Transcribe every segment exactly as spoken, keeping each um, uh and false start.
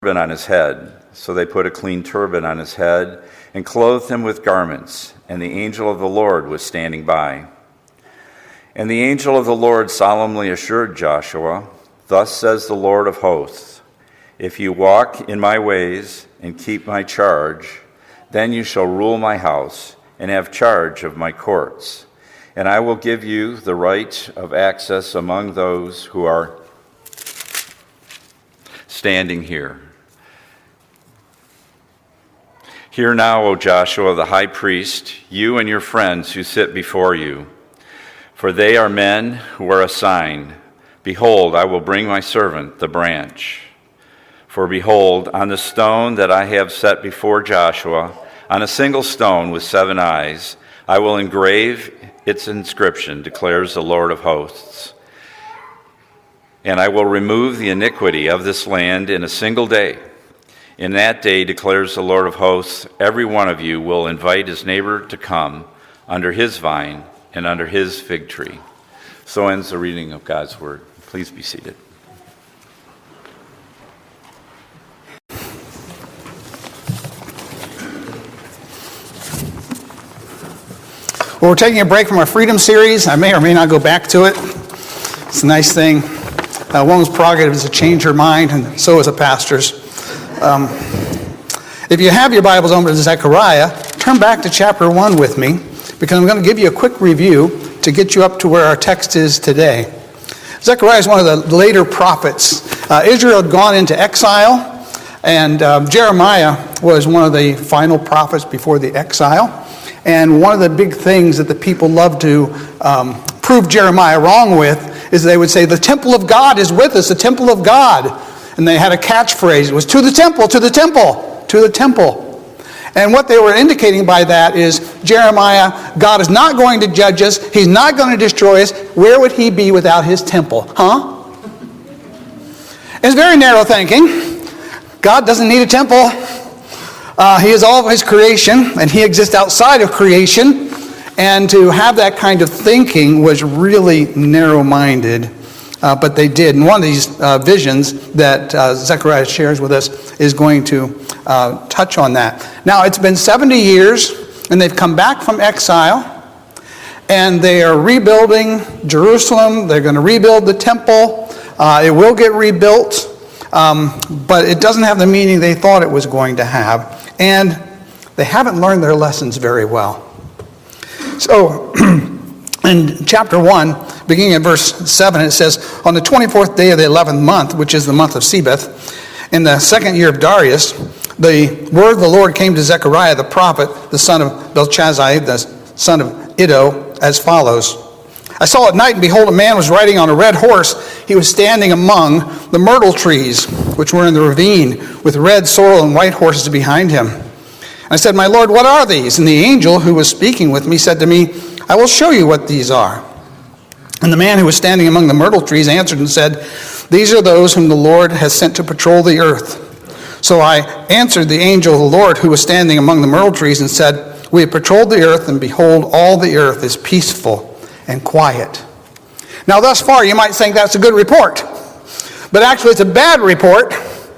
turban on his head. So they put a clean turban on his head and clothed him with garments, and the angel of the Lord was standing by. And the angel of the Lord solemnly assured Joshua, "Thus says the Lord of hosts, if you walk in my ways and keep my charge, then you shall rule my house and have charge of my courts. And I will give you the right of access among those who are standing here. Hear now, O Joshua the high priest, you and your friends who sit before you, for they are men who are a sign. Behold, I will bring my servant, the branch. For behold, on the stone that I have set before Joshua, on a single stone with seven eyes, I will engrave its inscription, declares the Lord of hosts. And I will remove the iniquity of this land in a single day. In that day, declares the Lord of hosts, every one of you will invite his neighbor to come under his vine and under his fig tree." So ends the reading of God's word. Please be seated. Well, we're taking a break from our Freedom series. I may or may not go back to it. It's a nice thing. Uh, one's prerogative is to change your mind, and so is a pastor's. Um, if you have your Bibles open to Zechariah, turn back to chapter one with me, because I'm going to give you a quick review to get you up to where our text is today. Zechariah is one of the later prophets. Uh, Israel had gone into exile, and um, Jeremiah was one of the final prophets before the exile. And one of the big things that the people loved to um, prove Jeremiah wrong with is they would say, "The temple of God is with us, the temple of God." And they had a catchphrase. It was, "To the temple, to the temple, to the temple." And what they were indicating by that is, Jeremiah, God is not going to judge us. He's not going to destroy us. Where would he be without his temple? Huh? It's very narrow thinking. God doesn't need a temple. Uh, he is all of his creation, and he exists outside of creation. And to have that kind of thinking was really narrow-minded. Uh, but they did. And one of these uh, visions that uh, Zechariah shares with us is going to uh, touch on that. Now, it's been seventy years, and they've come back from exile, and they are rebuilding Jerusalem. They're going to rebuild the temple. Uh, it will get rebuilt, um, but it doesn't have the meaning they thought it was going to have. And they haven't learned their lessons very well. So, in chapter one, beginning in verse seven, it says, "On the twenty-fourth day of the eleventh month, which is the month of Sebeth, in the second year of Darius, the word of the Lord came to Zechariah the prophet, the son of Belshazzar, the son of Iddo, as follows. I saw at night, and behold, a man was riding on a red horse. He was standing among the myrtle trees, which were in the ravine, with red sorrel and white horses behind him. I said, 'My Lord, what are these?' And the angel who was speaking with me said to me, 'I will show you what these are.' And the man who was standing among the myrtle trees answered and said, 'These are those whom the Lord has sent to patrol the earth.' So I answered the angel of the Lord who was standing among the myrtle trees and said, 'We have patrolled the earth, and behold, all the earth is peaceful and quiet.'" Now, thus far, you might think that's a good report. But actually, it's a bad report,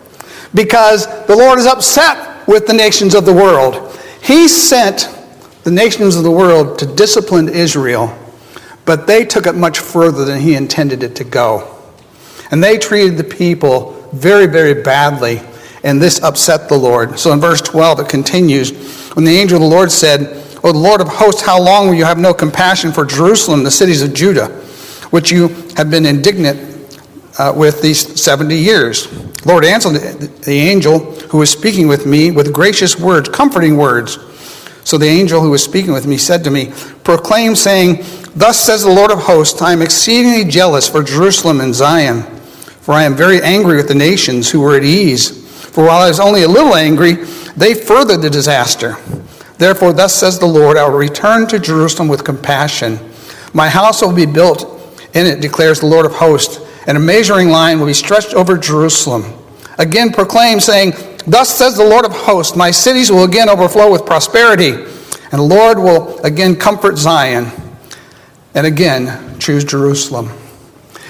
because the Lord is upset with the nations of the world. He sent the nations of the world to discipline Israel, but they took it much further than he intended it to go. And they treated the people very, very badly, and this upset the Lord. So in verse twelve, it continues, "When the angel of the Lord said, 'O the Lord of hosts, how long will you have no compassion for Jerusalem, the cities of Judah, which you have been indignant uh, with these seventy years?' The Lord answered the, the angel who was speaking with me with gracious words, comforting words. So the angel who was speaking with me said to me, 'Proclaim, saying, Thus says the Lord of hosts, I am exceedingly jealous for Jerusalem and Zion, for I am very angry with the nations who were at ease. For while I was only a little angry, they furthered the disaster. Therefore, thus says the Lord, I will return to Jerusalem with compassion. My house will be built in it, declares the Lord of hosts, and a measuring line will be stretched over Jerusalem. Again proclaim, saying, Thus says the Lord of hosts, my cities will again overflow with prosperity, and the Lord will again comfort Zion, and again choose Jerusalem.'"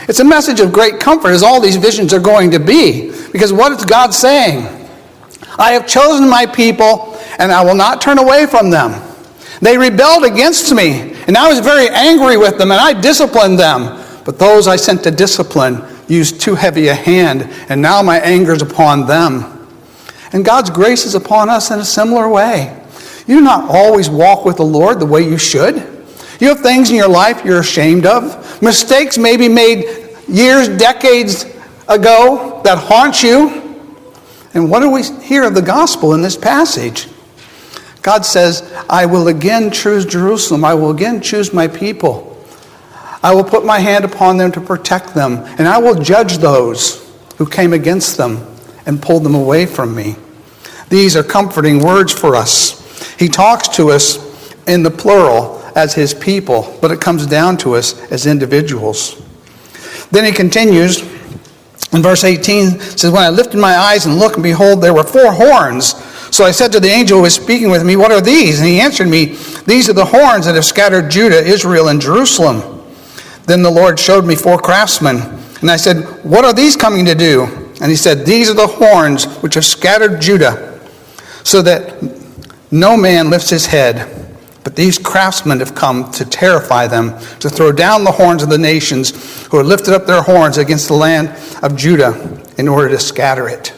It's a message of great comfort, as all these visions are going to be. Because what is God saying? I have chosen my people, and I will not turn away from them. They rebelled against me, and I was very angry with them, and I disciplined them. But those I sent to discipline used too heavy a hand, and now my anger is upon them. And God's grace is upon us in a similar way. You do not always walk with the Lord the way you should. You have things in your life you're ashamed of. Mistakes maybe made years, decades ago that haunt you. And what do we hear of the gospel in this passage? God says, I will again choose Jerusalem. I will again choose my people. I will put my hand upon them to protect them. And I will judge those who came against them and pulled them away from me. These are comforting words for us. He talks to us in the plural as his people, but it comes down to us as individuals. Then he continues in verse eighteen, says, when I lifted my eyes and looked, and behold, there were four horns. So I said to the angel who was speaking with me, what are these? And he answered me, these are the horns that have scattered Judah, Israel, and Jerusalem. Then the Lord showed me four craftsmen. And I said, what are these coming to do? And he said, these are the horns which have scattered Judah, so that no man lifts his head. But these craftsmen have come to terrify them, to throw down the horns of the nations who have lifted up their horns against the land of Judah in order to scatter it.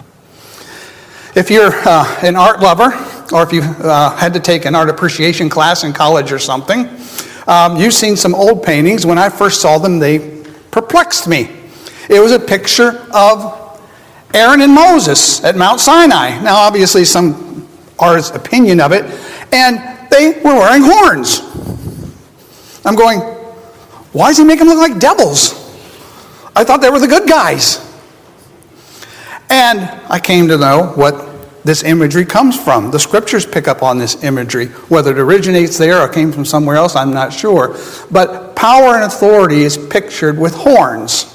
If you're uh, an art lover, or if you uh, had to take an art appreciation class in college or something, um, you've seen some old paintings. When I first saw them, they perplexed me. It was a picture of Aaron and Moses at Mount Sinai. Now, obviously, some artist's opinion of it, and they were wearing horns. I'm going, why does he make them look like devils? I thought they were the good guys. And I came to know what this imagery comes from. The scriptures pick up on this imagery. Whether it originates there or came from somewhere else, I'm not sure. But power and authority is pictured with horns.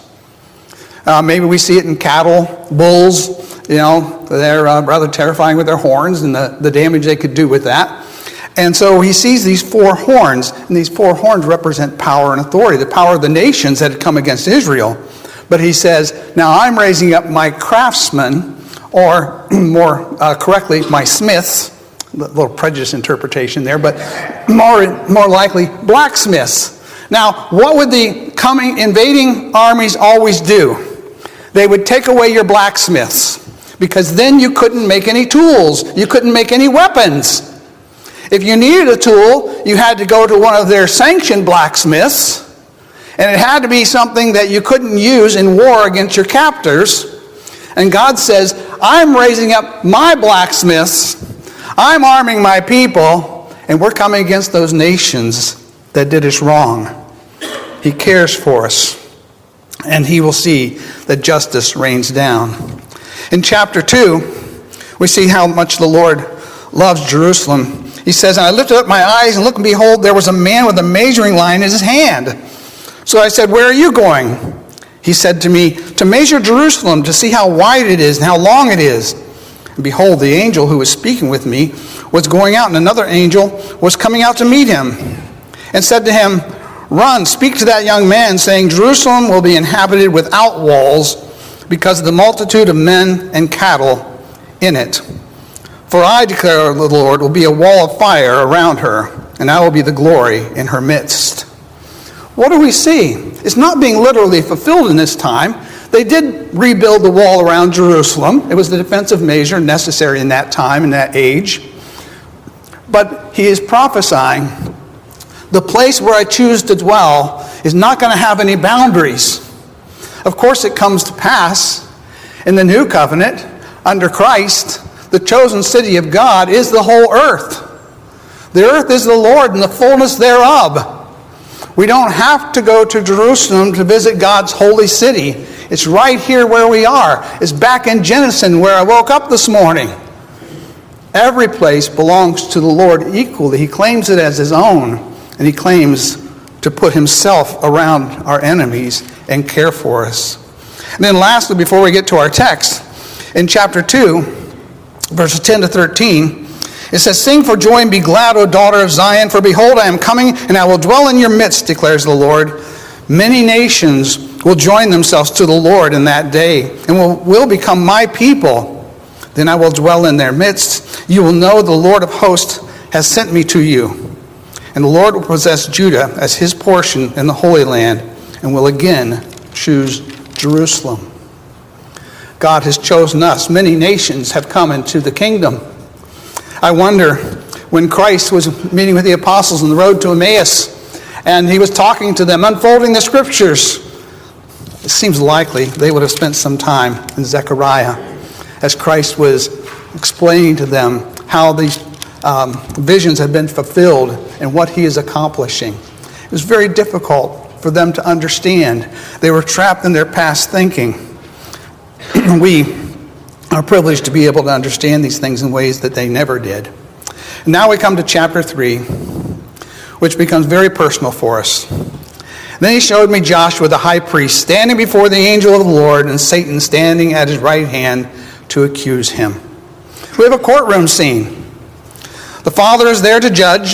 Uh, maybe we see it in cattle, bulls. You know, they're uh, rather terrifying with their horns and the, the damage they could do with that. And so he sees these four horns, and these four horns represent power and authority, the power of the nations that had come against Israel. But he says, now I'm raising up my craftsmen, or more uh, correctly, my smiths, a little prejudice interpretation there, but more, more likely, blacksmiths. Now, what would the coming, invading armies always do? They would take away your blacksmiths, because then you couldn't make any tools. You couldn't make any weapons. If you needed a tool, you had to go to one of their sanctioned blacksmiths, and it had to be something that you couldn't use in war against your captors. And God says, I'm raising up my blacksmiths, I'm arming my people, and we're coming against those nations that did us wrong. He cares for us, and he will see that justice reigns down. In chapter two, we see how much the Lord loves Jerusalem. He says, and I lifted up my eyes and looked, and behold, there was a man with a measuring line in his hand. So I said, where are you going? He said to me, to measure Jerusalem, to see how wide it is and how long it is. And behold, the angel who was speaking with me was going out, and another angel was coming out to meet him, and said to him, run, speak to that young man, saying, Jerusalem will be inhabited without walls, because of the multitude of men and cattle in it. For I declare, the Lord, will be a wall of fire around her, and I will be the glory in her midst. What do we see? It's not being literally fulfilled in this time. They did rebuild the wall around Jerusalem. It was the defensive measure necessary in that time, in that age. But he is prophesying, the place where I choose to dwell is not going to have any boundaries. Of course, it comes to pass in the new covenant under Christ. The chosen city of God is the whole earth. The earth is the Lord and the fullness thereof. We don't have to go to Jerusalem to visit God's holy city. It's right here where we are. It's back in Genesis where I woke up this morning. Every place belongs to the Lord equally. He claims it as his own, and he claims to put himself around our enemies and care for us. And then lastly, before we get to our text, in chapter two, verses ten to thirteen, it says, sing for joy and be glad, O daughter of Zion, for behold, I am coming, and I will dwell in your midst, declares the Lord. Many nations will join themselves to the Lord in that day and will, will become my people. Then I will dwell in their midst. You will know the Lord of hosts has sent me to you. And the Lord will possess Judah as his portion in the Holy Land and will again choose Jerusalem. God has chosen us. Many nations have come into the kingdom. I wonder, when Christ was meeting with the apostles on the road to Emmaus, and he was talking to them, unfolding the scriptures, it seems likely they would have spent some time in Zechariah as Christ was explaining to them how these um, visions had been fulfilled and what he is accomplishing. It was very difficult for them to understand. They were trapped in their past thinking. We are privileged to be able to understand these things in ways that they never did. And now we come to chapter three, which becomes very personal for us. Then he showed me Joshua the high priest standing before the angel of the Lord and Satan standing at his right hand to accuse him. We have a courtroom scene. The Father is there to judge.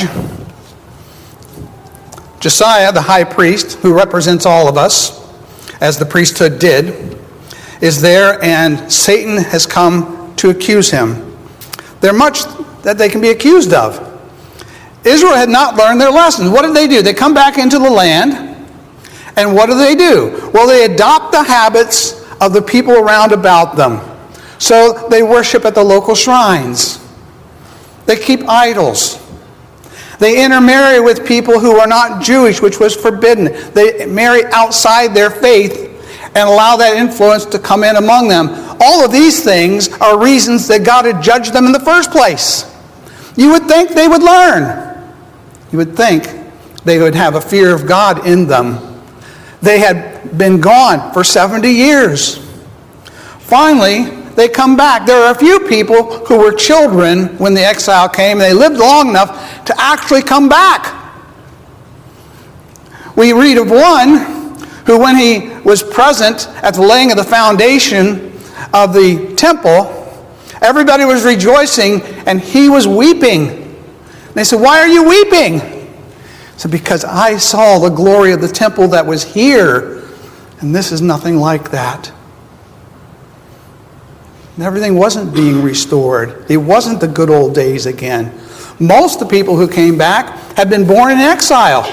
Josiah, the high priest, who represents all of us, as the priesthood did, is there, and Satan has come to accuse him. There's much that they can be accused of. Israel had not learned their lessons. What did they do? They come back into the land, and what do they do? Well, they adopt the habits of the people around about them. So they worship at the local shrines. They keep idols. They intermarry with people who are not Jewish, which was forbidden. They marry outside their faith and allow that influence to come in among them. All of these things are reasons that God had judged them in the first place. You would think they would learn. You would think they would have a fear of God in them. They had been gone for seventy years. Finally, they come back. There are a few people who were children when the exile came, and they lived long enough to actually come back. We read of one who, when he was present at the laying of the foundation of the temple, everybody was rejoicing, and he was weeping. And they said, "Why are you weeping?" He said, "Because I saw the glory of the temple that was here, and this is nothing like that." And everything wasn't being restored. It wasn't the good old days again. Most of the people who came back had been born in exile,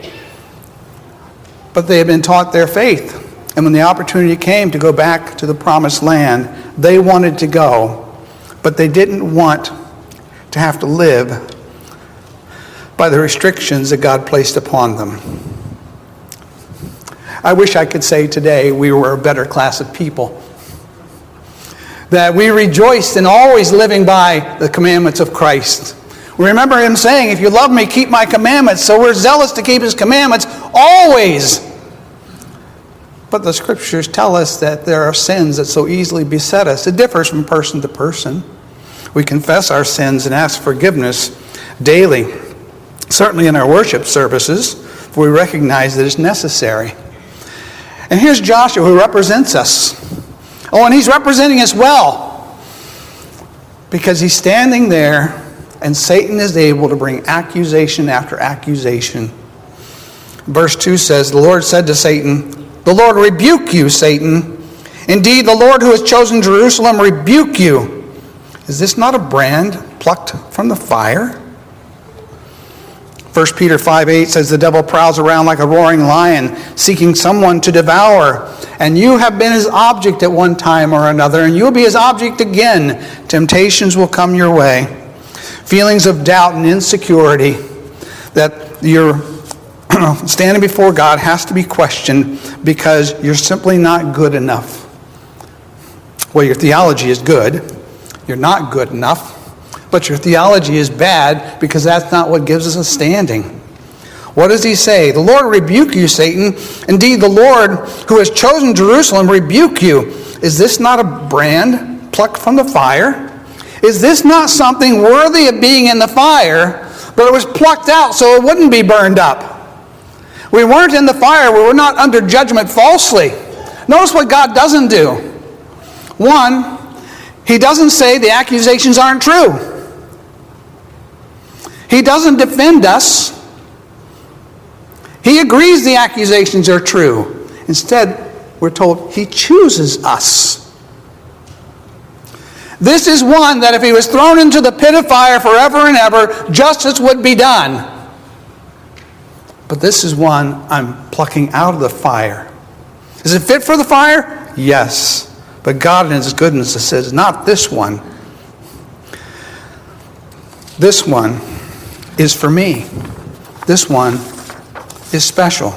but they had been taught their faith. And when the opportunity came to go back to the promised land, they wanted to go, but they didn't want to have to live by the restrictions that God placed upon them. I wish I could say today we were a better class of people, that we rejoiced in always living by the commandments of Christ. We remember him saying, "If you love me, keep my commandments." So we're zealous to keep his commandments always. But the scriptures tell us that there are sins that so easily beset us. It differs from person to person. We confess our sins and ask forgiveness daily, certainly in our worship services, for we recognize that it's necessary. And here's Joshua, who represents us. Oh, and he's representing us well, because he's standing there, and Satan is able to bring accusation after accusation. Verse two says, "The Lord said to Satan, 'The Lord rebuke you, Satan. Indeed, the Lord who has chosen Jerusalem rebuke you. Is this not a brand plucked from the fire?'" First Peter five eight says, "The devil prowls around like a roaring lion, seeking someone to devour. And you have been his object at one time or another, and you'll be his object again. Temptations will come your way. Feelings of doubt and insecurity that you're standing before God has to be questioned because you're simply not good enough. Well, your theology is good. You're not good enough. But your theology is bad because that's not what gives us a standing. What does he say? "The Lord rebuke you, Satan. Indeed, the Lord who has chosen Jerusalem rebuke you. Is this not a brand plucked from the fire? Is this not something worthy of being in the fire, but it was plucked out so it wouldn't be burned up? We weren't in the fire. We were not under judgment falsely." Notice what God doesn't do. One, he doesn't say the accusations aren't true. He doesn't defend us. He agrees the accusations are true. Instead, we're told he chooses us. This is one that if he was thrown into the pit of fire forever and ever, justice would be done. But this is one I'm plucking out of the fire. Is it fit for the fire? Yes. But God in his goodness says, not this one. This one is for me. This one is special.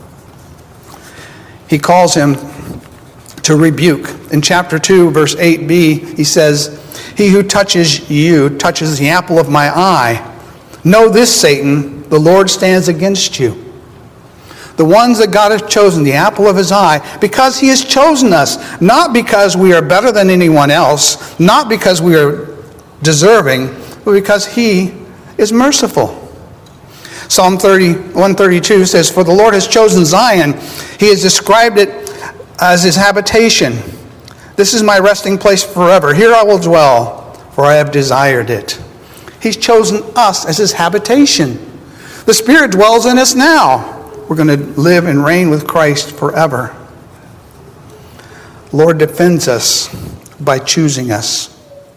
He calls him to rebuke. In chapter two, verse eight b, he says, he who touches you touches the apple of my eye. Know this, Satan, the Lord stands against you. The ones that God has chosen, the apple of his eye, because he has chosen us, not because we are better than anyone else, not because we are deserving, but because he is merciful. Psalm thirty, one thirty-two says, for the Lord has chosen Zion. He has described it as his habitation. This is my resting place forever. Here I will dwell, for I have desired it. He's chosen us as his habitation. The Spirit dwells in us now. We're going to live and reign with Christ forever. The Lord defends us by choosing us.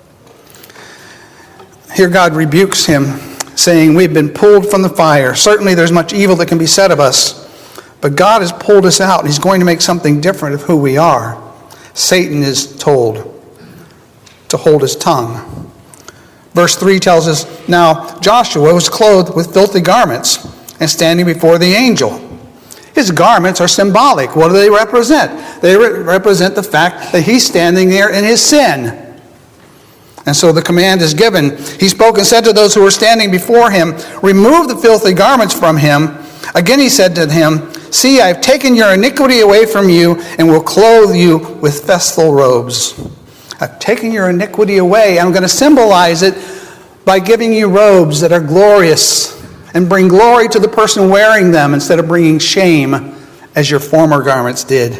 Here God rebukes him, saying, we've been pulled from the fire. Certainly there's much evil that can be said of us, but God has pulled us out, and he's going to make something different of who we are. Satan is told to hold his tongue. Verse three tells us, now Joshua was clothed with filthy garments and standing before the angel. His garments are symbolic. What do they represent? They re- represent the fact that he's standing there in his sin. And so the command is given. He spoke and said to those who were standing before him, remove the filthy garments from him. Again he said to him, see, I have taken your iniquity away from you and will clothe you with festal robes. I've taken your iniquity away. I'm going to symbolize it by giving you robes that are glorious and bring glory to the person wearing them instead of bringing shame as your former garments did.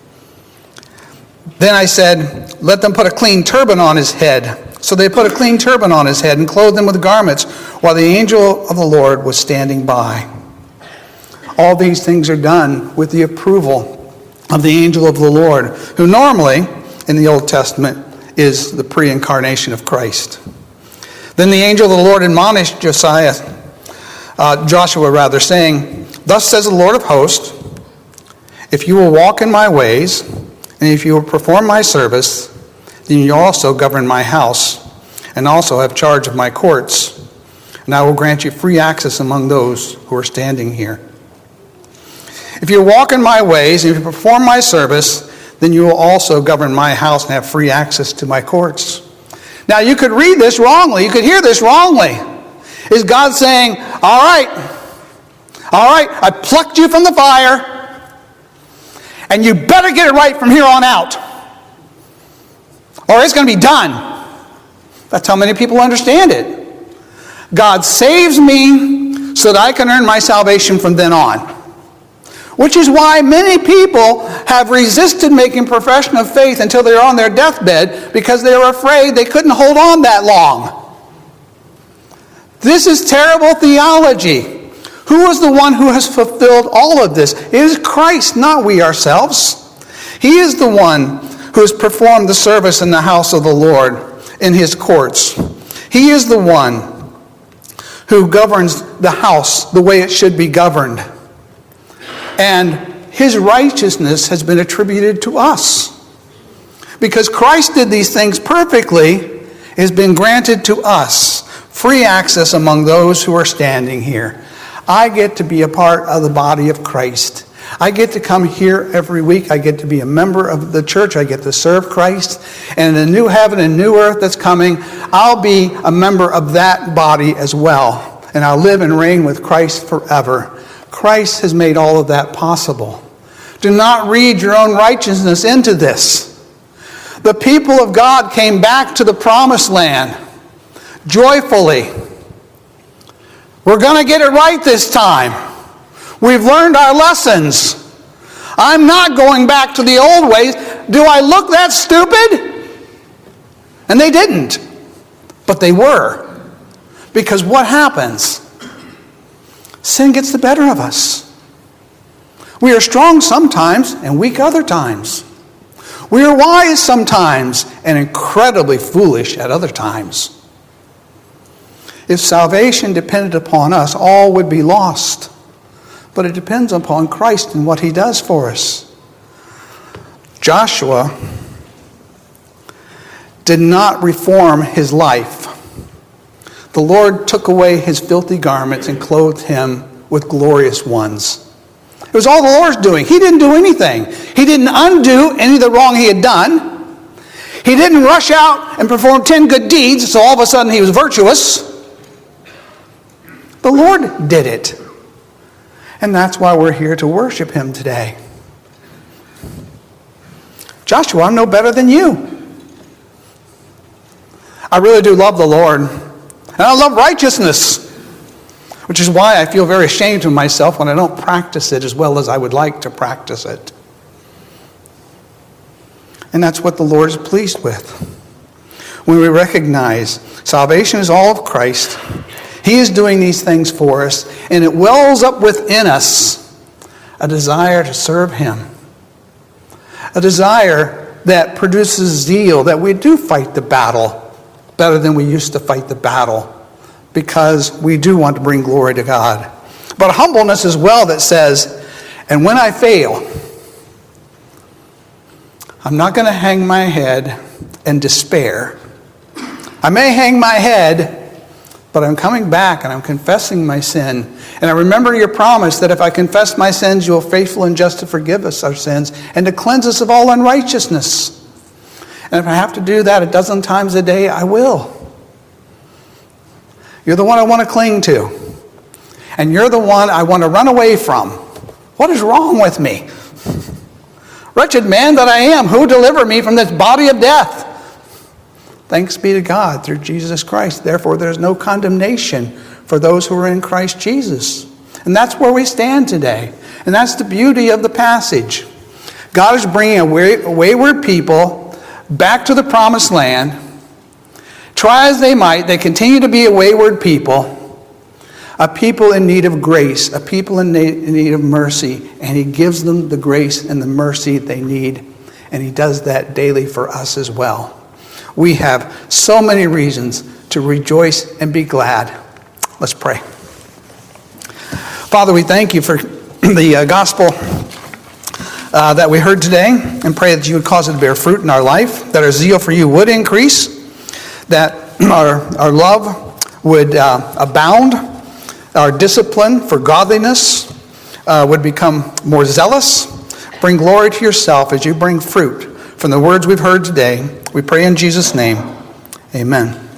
Then I said, let them put a clean turban on his head. So they put a clean turban on his head and clothed him with garments while the angel of the Lord was standing by. All these things are done with the approval of the angel of the Lord, who normally in the Old Testament is the pre-incarnation of Christ. Then the angel of the Lord admonished Josiah, uh, Joshua rather, saying, thus says the Lord of hosts, if you will walk in my ways, and if you will perform my service, then you also govern my house, and also have charge of my courts, and I will grant you free access among those who are standing here. If you walk in my ways, and if you perform my service, then you will also govern my house and have free access to my courts. Now you could read this wrongly. You could hear this wrongly. Is God saying, all right, all right, I plucked you from the fire, and you better get it right from here on out, or it's going to be done. That's how many people understand it. God saves me so that I can earn my salvation from then on. Which is why many people have resisted making profession of faith until they're on their deathbed, because they were afraid they couldn't hold on that long. This is terrible theology. Who is the one who has fulfilled all of this? It is Christ, not we ourselves. He is the one who has performed the service in the house of the Lord, in his courts. He is the one who governs the house the way it should be governed. And his righteousness has been attributed to us. Because Christ did these things perfectly, it has been granted to us free access among those who are standing here. I get to be a part of the body of Christ. I get to come here every week. I get to be a member of the church. I get to serve Christ. And in the new heaven and new earth that's coming, I'll be a member of that body as well. And I'll live and reign with Christ forever. Christ has made all of that possible. Do not read your own righteousness into this. The people of God came back to the promised land joyfully. We're going to get it right this time. We've learned our lessons. I'm not going back to the old ways. Do I look that stupid? And they didn't. But they were. Because what happens? Sin gets the better of us. We are strong sometimes and weak other times. We are wise sometimes and incredibly foolish at other times. If salvation depended upon us, all would be lost. But it depends upon Christ and what he does for us. Joshua did not reform his life. The Lord took away his filthy garments and clothed him with glorious ones. It was all the Lord's doing. He didn't do anything. He didn't undo any of the wrong he had done. He didn't rush out and perform ten good deeds, so all of a sudden he was virtuous. The Lord did it. And that's why we're here to worship him today. Joshua, I'm no better than you. I really do love the Lord. And I love righteousness. Which is why I feel very ashamed of myself when I don't practice it as well as I would like to practice it. And that's what the Lord is pleased with. When we recognize salvation is all of Christ, he is doing these things for us, and it wells up within us a desire to serve him. A desire that produces zeal, that we do fight the battle better than we used to fight the battle, because we do want to bring glory to God. But humbleness as well that says, and when I fail, I'm not going to hang my head and despair. I may hang my head, but I'm coming back and I'm confessing my sin. And I remember your promise that if I confess my sins, you are faithful and just to forgive us our sins and to cleanse us of all unrighteousness. And if I have to do that a dozen times a day, I will. You're the one I want to cling to. And you're the one I want to run away from. What is wrong with me? Wretched man that I am, who will deliver me from this body of death? Thanks be to God through Jesus Christ. Therefore, there's no condemnation for those who are in Christ Jesus. And that's where we stand today. And that's the beauty of the passage. God is bringing a wayward people back to the promised land. Try as they might, they continue to be a wayward people. A people in need of grace, a people in need of mercy. And he gives them the grace and the mercy they need. And he does that daily for us as well. We have so many reasons to rejoice and be glad. Let's pray. Father, we thank you for the uh, gospel uh, that we heard today, and pray that you would cause it to bear fruit in our life, that our zeal for you would increase, that our, our love would uh, abound, our discipline for godliness uh, would become more zealous. Bring glory to yourself as you bring fruit from the words we've heard today. We pray in Jesus' name. Amen.